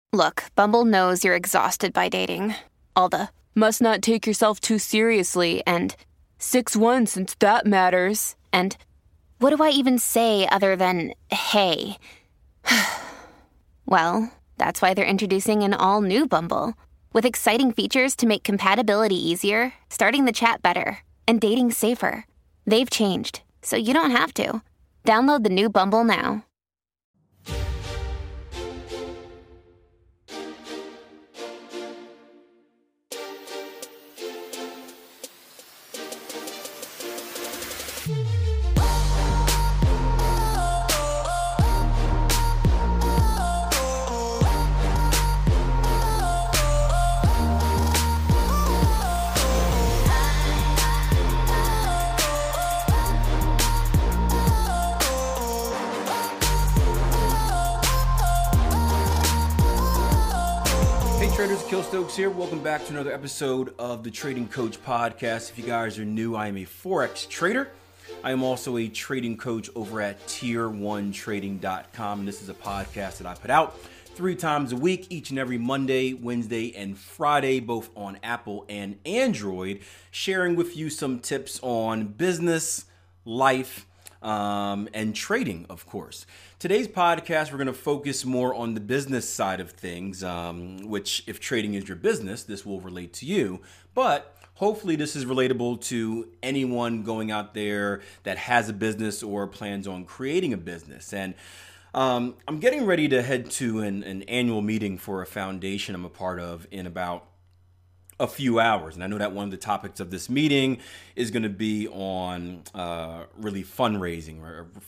Look, Bumble knows you're exhausted by dating. All the must not take yourself too seriously and 6'1" since that matters. And what do I even say other than hey? Well, that's why they're introducing an all-new Bumble with exciting features to make compatibility easier, starting the chat better, and dating safer. They've changed, so you don't have to. Download the new Bumble now. Traders, Kill Stokes here. Welcome back to another episode of the Trading Coach Podcast. If you guys are new, I am a Forex trader. I am also a trading coach over at tier1trading.com. And this is a podcast that I put out 3 times a week, each and every Monday, Wednesday, and Friday, both on Apple and Android, sharing with you some tips on business, life, and trading, of course. Today's podcast, we're going to focus more on the business side of things, which if trading is your business, this will relate to you. But hopefully this is relatable to anyone going out there that has a business or plans on creating a business. And I'm getting ready to head to an annual meeting for a foundation I'm a part of in about a few hours. And I know that one of the topics of this meeting is going to be on really fundraising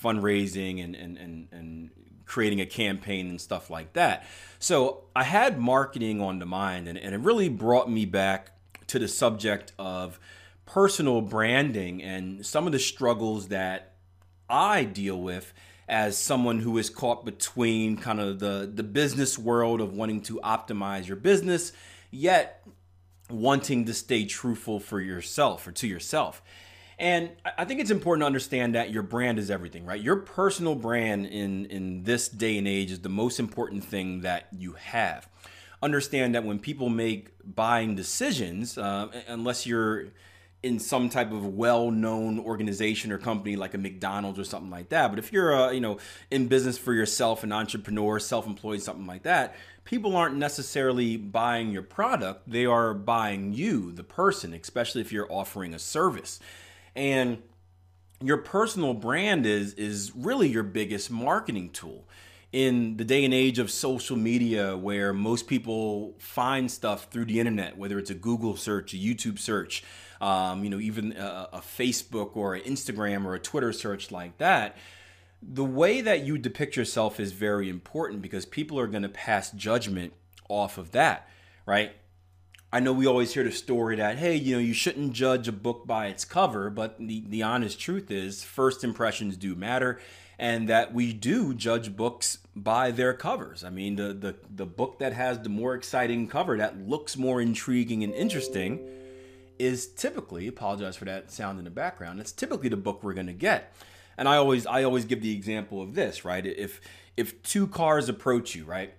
and creating a campaign and stuff like that. So I had marketing on the mind, and it really brought me back to the subject of personal branding and some of the struggles that I deal with as someone who is caught between kind of the business world of wanting to optimize your business, yet wanting to stay truthful for yourself or to yourself. And I think it's important to understand that your brand is everything, right? Your personal brand in this day and age is the most important thing that you have. Understand that when people make buying decisions, unless you're in some type of well-known organization or company like a McDonald's or something like that, but if you're in business for yourself, an entrepreneur, self-employed, something like that, people aren't necessarily buying your product. They are buying you, the person, especially if you're offering a service. And your personal brand is really your biggest marketing tool. In the day and age of social media, where most people find stuff through the internet, whether it's a Google search, a YouTube search, even a Facebook or an Instagram or a Twitter search like that, the way that you depict yourself is very important because people are going to pass judgment off of that, right? I know we always hear the story that, hey, you shouldn't judge a book by its cover, but the honest truth is first impressions do matter, and that we do judge books by their covers. I mean, the book that has the more exciting cover, that looks more intriguing and interesting, is typically, apologize for that sound in the background, it's typically the book we're going to get. And I always give the example of this, right? If 2 cars approach you, right?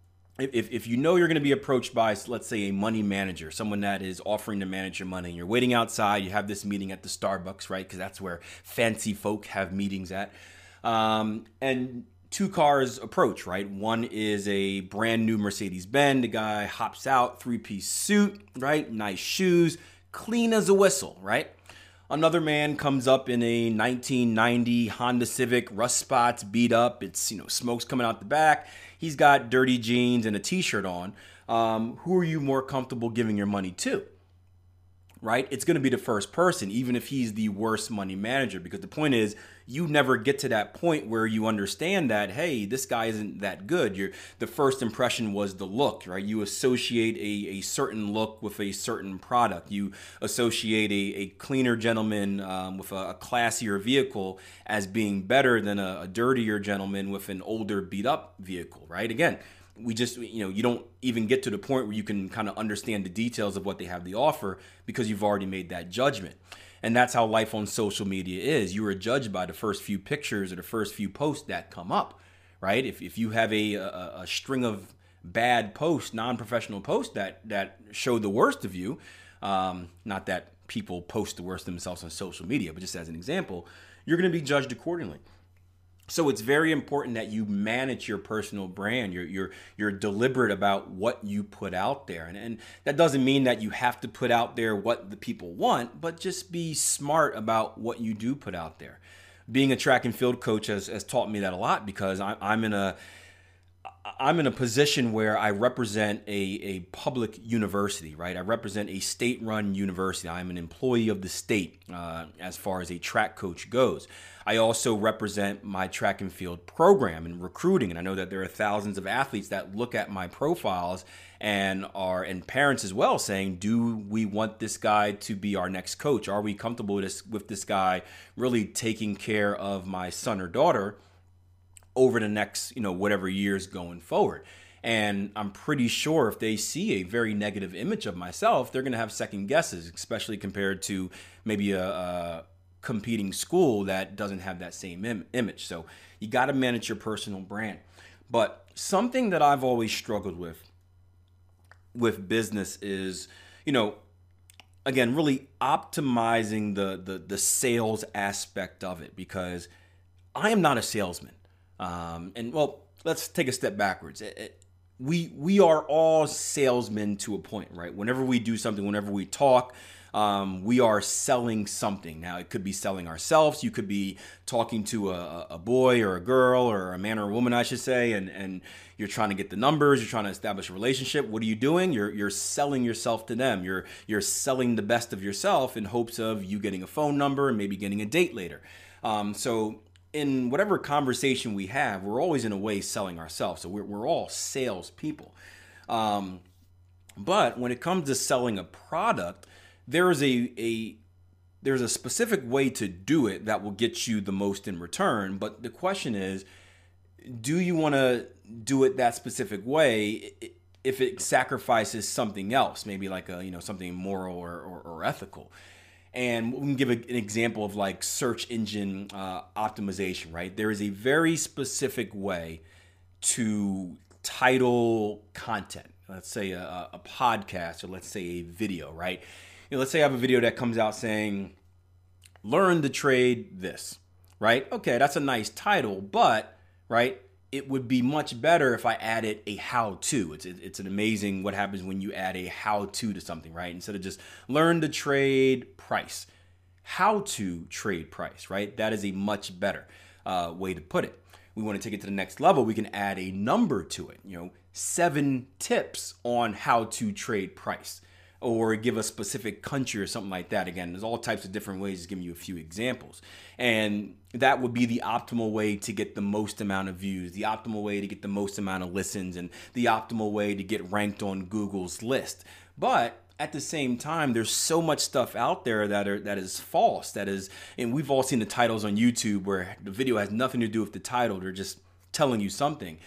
If you know you're going to be approached by, let's say, a money manager, someone that is offering to manage your money, and you're waiting outside, you have this meeting at the Starbucks, right? Because that's where fancy folk have meetings at. And 2 cars approach, right? One is a brand new Mercedes-Benz. The guy hops out, 3-piece suit, right? Nice shoes, clean as a whistle, right? Another man comes up in a 1990 Honda Civic, rust spots, beat up. It's, smoke's coming out the back. He's got dirty jeans and a t-shirt on. Who are you more comfortable giving your money to? Right? It's going to be the first person, even if he's the worst money manager, because the point is you never get to that point where you understand that, hey, this guy isn't that good. The first impression was the look, right? You associate a certain look with a certain product. You associate a cleaner gentleman with a classier vehicle as being better than a dirtier gentleman with an older beat up vehicle, right? Again, we just, you don't even get to the point where you can kind of understand the details of what they have to offer because you've already made that judgment. And that's how life on social media is. You are judged by the first few pictures or the first few posts that come up, right? If you have a string of bad posts, non-professional posts that show the worst of you, not that people post the worst of themselves on social media, but just as an example, you're going to be judged accordingly. So it's very important that you manage your personal brand. You're deliberate about what you put out there. And that doesn't mean that you have to put out there what the people want, but just be smart about what you do put out there. Being a track and field coach has taught me that a lot, because I'm in a position where I represent a public university, right? I represent a state-run university. I'm an employee of the state as far as a track coach goes. I also represent my track and field program and recruiting, and I know that there are thousands of athletes that look at my profiles and parents as well, saying, do we want this guy to be our next coach? Are we comfortable with this guy really taking care of my son or daughter over the next, whatever years going forward? And I'm pretty sure if they see a very negative image of myself, they're going to have second guesses, especially compared to maybe a competing school that doesn't have that same image. So you got to manage your personal brand. But something that I've always struggled with business is, again, really optimizing the sales aspect of it, because I am not a salesman. Let's take a step backwards. We are all salesmen to a point, right? Whenever we do something, whenever we talk, we are selling something. Now, it could be selling ourselves. You could be talking to a boy or a girl, or a man or a woman, I should say, and you're trying to get the numbers. You're trying to establish a relationship. What are you doing? You're selling yourself to them. You're selling the best of yourself in hopes of you getting a phone number and maybe getting a date later. So in whatever conversation we have, we're always in a way selling ourselves. So we're all salespeople. But when it comes to selling a product, there's a specific way to do it that will get you the most in return. But the question is, do you want to do it that specific way if it sacrifices something else, maybe like something moral or ethical? And we can give an example of like search engine optimization, right? There is a very specific way to title content. Let's say a podcast, or let's say a video, right? Let's say I have a video that comes out saying, learn to trade this, right? Okay, that's a nice title, but, right, it would be much better if I added a how-to. It's an amazing what happens when you add a how-to to something, right? Instead of just learn to trade price, how to trade price, right? That is a much better way to put it. We want to take it to the next level. We can add a number to it, 7 tips on how to trade price, or give a specific country or something like that. Again, there's all types of different ways, just giving you a few examples. And that would be the optimal way to get the most amount of views, the optimal way to get the most amount of listens, and the optimal way to get ranked on Google's list. But at the same time, there's so much stuff out there that is false. And we've all seen the titles on YouTube where the video has nothing to do with the title. They're just telling you something.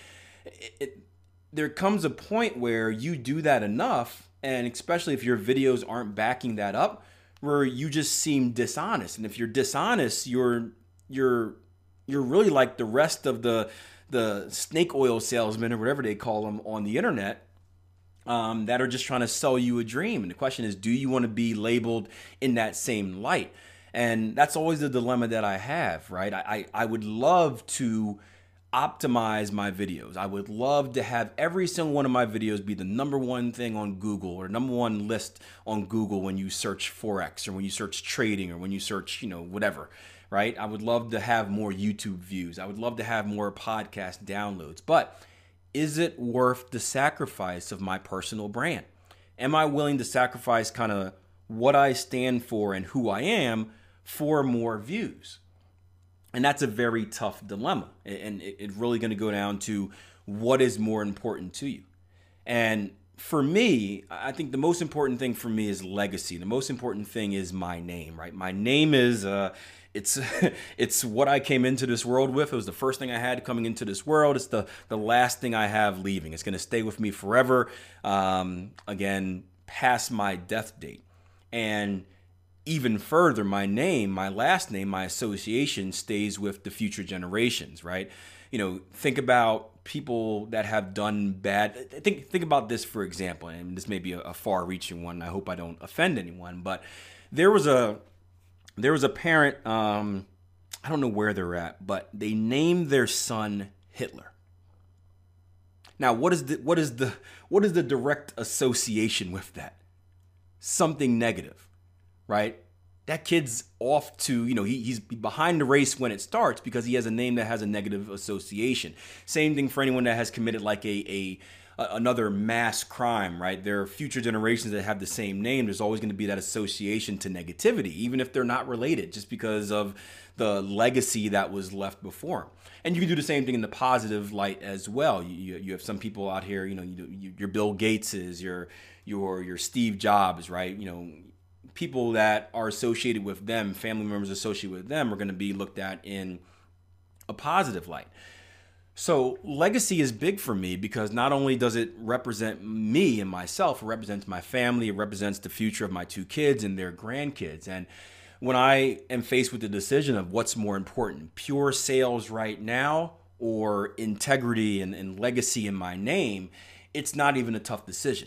There comes a point where you do that enough, and especially if your videos aren't backing that up, where you just seem dishonest. And if you're dishonest, you're really like the rest of the snake oil salesmen, or whatever they call them on the internet, that are just trying to sell you a dream. And the question is, do you want to be labeled in that same light? And that's always the dilemma that I have, right? I would love to optimize my videos. I would love to have every single one of my videos be the number one thing on Google, or number one list on Google when you search Forex, or when you search trading, or when you search, whatever, right? I would love to have more YouTube views. I would love to have more podcast downloads. But is it worth the sacrifice of my personal brand? Am I willing to sacrifice kind of what I stand for and who I am for more views? And that's a very tough dilemma. And it's really going to go down to what is more important to you. And for me, I think the most important thing for me is legacy. The most important thing is my name, right? My name is, it's what I came into this world with. It was the first thing I had coming into this world. It's the last thing I have leaving. It's going to stay with me forever, again, past my death date. And even further, my name, my last name, my association stays with the future generations, right? think about people that have done bad. Think about this, for example, and this may be a far-reaching one. I hope I don't offend anyone, but there was a parent. I don't know where they're at, but they named their son Hitler. Now, what is the direct association with that? Something negative, right? That kid's off to, he's behind the race when it starts because he has a name that has a negative association. Same thing for anyone that has committed like another mass crime, right? There are future generations that have the same name. There's always going to be that association to negativity, even if they're not related, just because of the legacy that was left before them. And you can do the same thing in the positive light as well. You have some people out here, your Bill Gateses, your Steve Jobs, right? People that are associated with them, family members associated with them, are going to be looked at in a positive light. So legacy is big for me because not only does it represent me and myself, it represents my family, it represents the future of my 2 kids and their grandkids. And when I am faced with the decision of what's more important, pure sales right now or integrity and legacy in my name, it's not even a tough decision.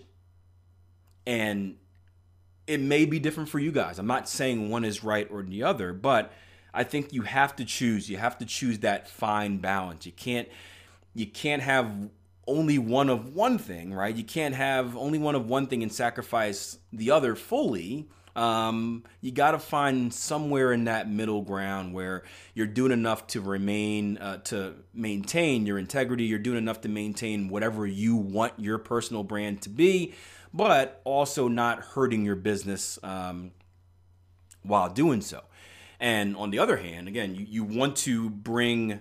And it may be different for you guys. I'm not saying one is right or the other, but I think you have to choose. You have to choose that fine balance. You can't have only one of one thing, right? You can't have only one of one thing and sacrifice the other fully. You got to find somewhere in that middle ground where you're doing enough to maintain your integrity. You're doing enough to maintain whatever you want your personal brand to be, but also not hurting your business while doing so. And on the other hand, again, you want to bring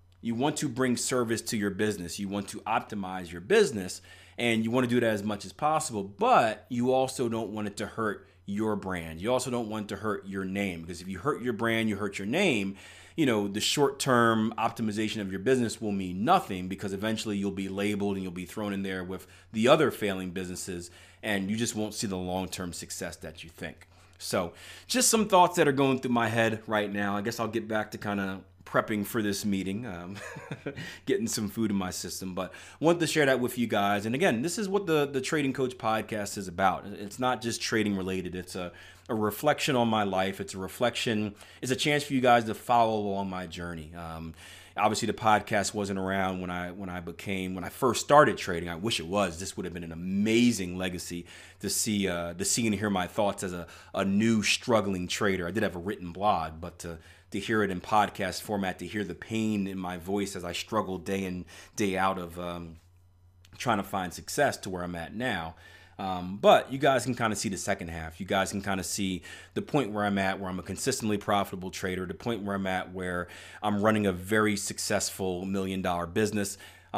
service to your business. You want to optimize your business, and you want to do that as much as possible. But you also don't want it to hurt your brand. You also don't want it to hurt your name, because if you hurt your brand, you hurt your name. The short-term optimization of your business will mean nothing, because eventually you'll be labeled and you'll be thrown in there with the other failing businesses, and you just won't see the long-term success that you think. So just some thoughts that are going through my head right now. I guess I'll get back to kind of prepping for this meeting, getting some food in my system, but wanted to share that with you guys. And again, this is what the Trading Coach podcast is about. It's not just trading related. It's a reflection on my life. It's a chance for you guys to follow along my journey. Obviously, the podcast wasn't around when I first started trading. I wish it was. This would have been an amazing legacy to see and hear my thoughts as a new struggling trader. I did have a written blog, but to hear it in podcast format, to hear the pain in my voice as I struggle day in, day out of trying to find success to where I'm at now. But you guys can kind of see the second half. You guys can kind of see the point where I'm at, where I'm a consistently profitable trader, the point where I'm at where I'm running a very successful $1 million business.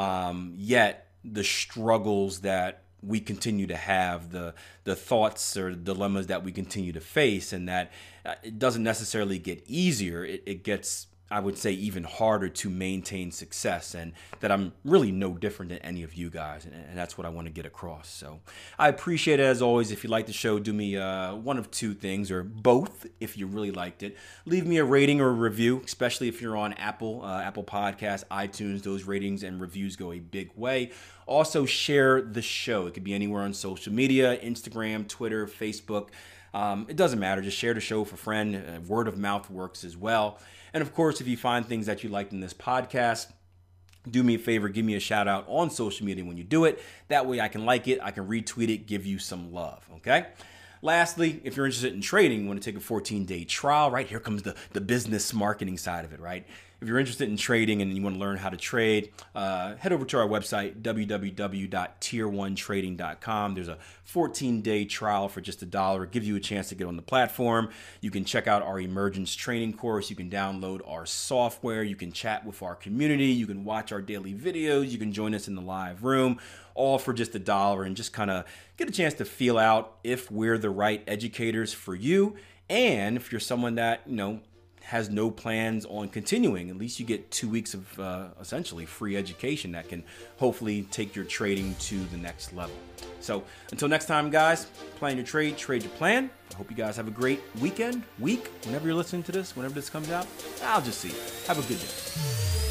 Yet the struggles that we continue to have, the thoughts or dilemmas that we continue to face, and that it doesn't necessarily get easier. It gets, I would say, even harder to maintain success, and that I'm really no different than any of you guys, and that's what I want to get across. So I appreciate it, as always. If you like the show, do me one of two things, or both if you really liked it. Leave me a rating or a review, especially if you're on Apple Podcasts, iTunes. Those ratings and reviews go a big way. Also, share the show. It could be anywhere on social media, Instagram, Twitter, Facebook. It doesn't matter. Just share the show with a friend. Word of mouth works as well. And of course, if you find things that you liked in this podcast, do me a favor, give me a shout out on social media when you do it. That way I can like it, I can retweet it, give you some love, okay? Lastly, if you're interested in trading, you want to take a 14-day trial, right? Here comes the business marketing side of it, right? If you're interested in trading and you want to learn how to trade, head over to our website, www.tier1trading.com. There's a 14-day trial for just $1. It gives you a chance to get on the platform. You can check out our emergence training course. You can download our software. You can chat with our community. You can watch our daily videos. You can join us in the live room, all for just $1, and just kind of get a chance to feel out if we're the right educators for you. And if you're someone that, has no plans on continuing, at least you get 2 weeks of essentially free education that can hopefully take your trading to the next level. So until next time, guys, plan your trade, trade your plan. I hope you guys have a great week, whenever you're listening to this, whenever this comes out. I'll just see you. Have a good day.